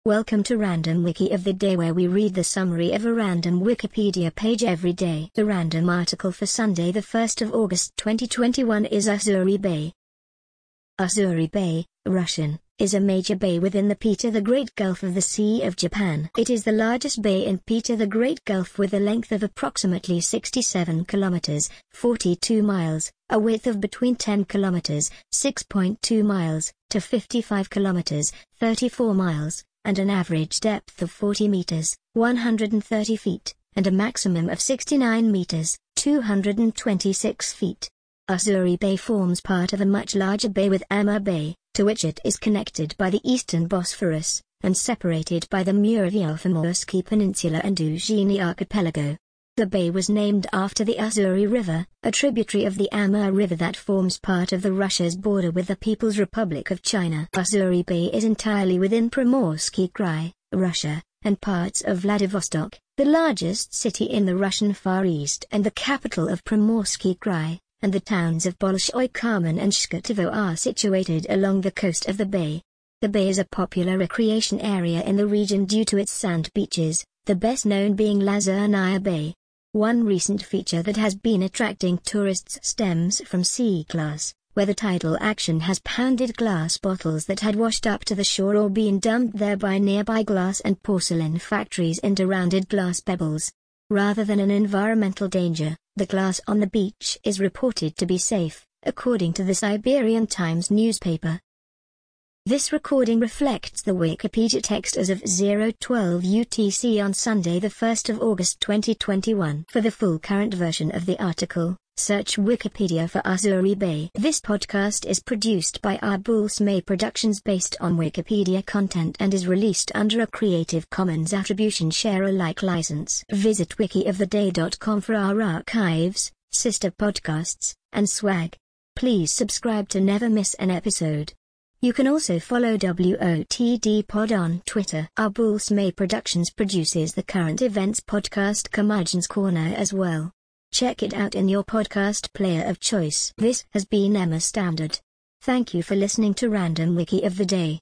Welcome to Random Wiki of the Day, where we read the summary of a random Wikipedia page every day. The random article for Sunday the 1st of August 2021 is Ussuri Bay. Ussuri Bay, Russian, is a major bay within the Peter the Great Gulf of the Sea of Japan. It is the largest bay in Peter the Great Gulf, with a length of approximately 67 kilometers, 42 miles, a width of between 10 kilometers, 6.2 miles, to 55 kilometers, 34 miles, and an average depth of 40 meters, 130 feet, and a maximum of 69 meters, 226 feet. Ussuri Bay forms part of a much larger bay with Amur Bay, to which it is connected by the eastern Bosphorus, and separated by the Muraviov-Amursky Peninsula and Uzhiny Archipelago. The bay was named after the Ussuri River, a tributary of the Amur River that forms part of Russia's border with the People's Republic of China. Ussuri Bay is entirely within Primorsky Krai, Russia, and parts of Vladivostok, the largest city in the Russian Far East and the capital of Primorsky Krai, and the towns of Bolshoi Khamen and Shkatovo are situated along the coast of the bay. The bay is a popular recreation area in the region due to its sand beaches, the best known being Lazurnaya Bay. One recent feature that has been attracting tourists stems from sea glass, where the tidal action has pounded glass bottles that had washed up to the shore or been dumped there by nearby glass and porcelain factories into rounded glass pebbles. Rather than an environmental danger, the glass on the beach is reported to be safe, according to the Siberian Times newspaper. This recording reflects the Wikipedia text as of 0:12 UTC on Sunday the 1st of August 2021. For the full current version of the article, search Wikipedia for Ussuri Bay. This podcast is produced by Arbulsmay Productions based on Wikipedia content and is released under a Creative Commons Attribution Share Alike license. Visit wikioftheday.com for our archives, sister podcasts, and swag. Please subscribe to never miss an episode. You can also follow WOTD Pod on Twitter. Arbulsmay Productions produces the current events podcast Curmudgeon's Corner as well. Check it out in your podcast player of choice. This has been Emma Standard. Thank you for listening to Random Wiki of the Day.